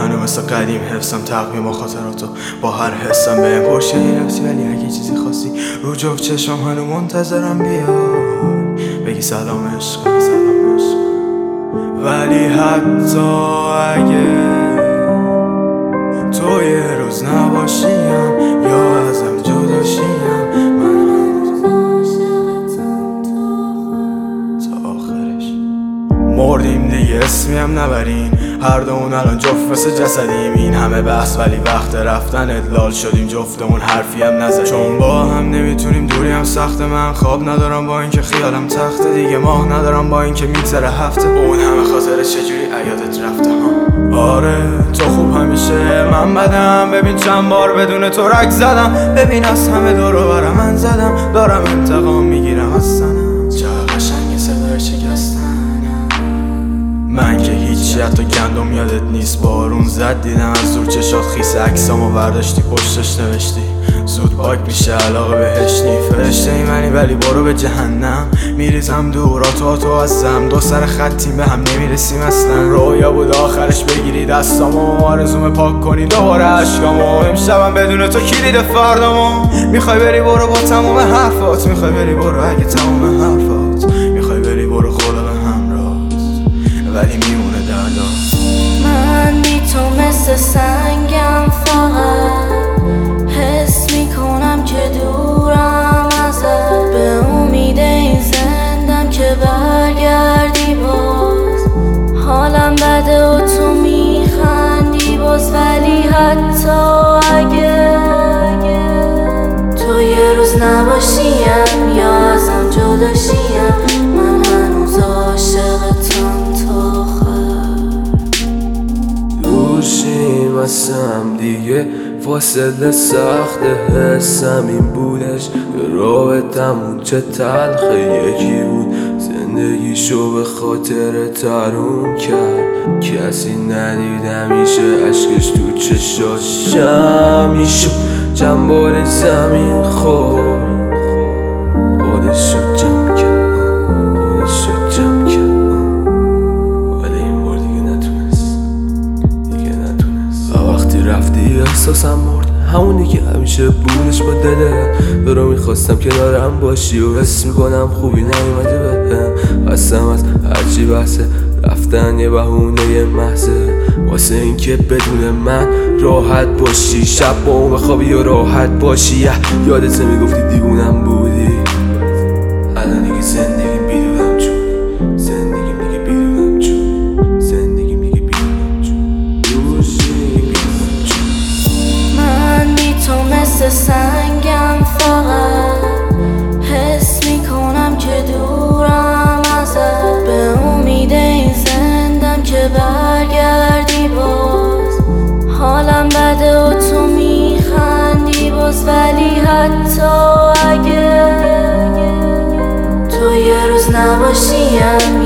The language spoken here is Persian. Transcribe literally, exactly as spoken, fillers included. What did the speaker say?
منو مثل قدیم حفظم تقویم و خاطراتو با هر حسم به پرشه رفتی، ولی اگه چیزی خواستی رو جفت چشم هنو منتظرم بیای بگی سلام عشقم سلام عشقم. ولی حتی اگه تو یه روز نباشیم یا ازم جدا شیم، من هنوز عاشقتم تا آخرش. مردیم دیگه اسمی هم نبرین، هر دومون الان جفت مثل جسدیم. این همه بحث ولی وقت رفتن ادلال شدیم جفتمون حرفی هم نزدیم، چون با هم نمیتونیم دوری هم سخت. من خواب ندارم با اینکه خیالم تخته، دیگه ماه ندارم با اینکه میگذره هفته. اون همه خاطره چجوری عیادت رفته ها. آره تو خوب همیشه من بدم، ببین چند بار بدون تو رک زدم، ببین از همه دور و بر من زدم، دارم انتقام میگیرم از سنم. چه قشنگ صدای شکستن من که هیچی، حتی گندم یادت نیست. بارون زد دیدم از دور چشات خیس، عکسامو برداشتی پشتش نوشتی زود پاک میشه علاقه بهش نی. فرشته ای منی ولی برو به جهنم، میریزم دوراتو تو ازم، دو سر خطیم به هم نمیرسیم اصلا. رویا بود آخرش بگیری دستامو، آرزوم پاک کنی دوباره عشقامو. امشبم بدون تو کی دیده فردامو. میخوای بری برو با تموم حرفات، میخوای بری برو اگه تموم حرفات، میخوای بری برو خدا به همراه ولی میمونه دردا. من بی تو مثل سنگم، فقط حس میکنم که دورم ازت. به امید این زندم که برگردی باز، حالم بده و تو میخندی باز. ولی حتی اگه تو یه روز نباشیم یا ازم جدا شیم، من هنوز عاشقتم تا آخر. دوشیم از هم دیگه، فاصله سخت حسم این بودش که رابطمون چه تلخه یکی بود. زندگیشو به خاطر ترون کرد، کسی ندید همیشه عشقش تو چشاش جمعی شد. چند بار زمین خورد خودش شد جمع کرد، خودش شد جمع کرد، ولی این بار دیگه نتونست دیگه نتونست. وقتی رفتی احساسم مرد، همونی که همیشه بودش با دلم. تو رو میخواستم کنارم باشی و حس میکنم خوبی نیومده بهم. هستم از هرچی بحثه، رفتن یه بهونه محضه واسه اینکه بدون من راحت باشی. شب با اون بخوابی و راحت باشی. یادت میگفتی دیوونم بودی، الان دیگه زندگی بیدونم چونی، زندگی میگه بیدونم چونی، زندگی میگه بیدونم چونی، دوشی بیدونم چونی. من بی تو مثل سنگم، فقط حس میکنم که دورم ازت. به امید این زندم که برگردی باز، حالم بده و تو میخندی باز. ولی حتی اگه تو یه روز نباشیم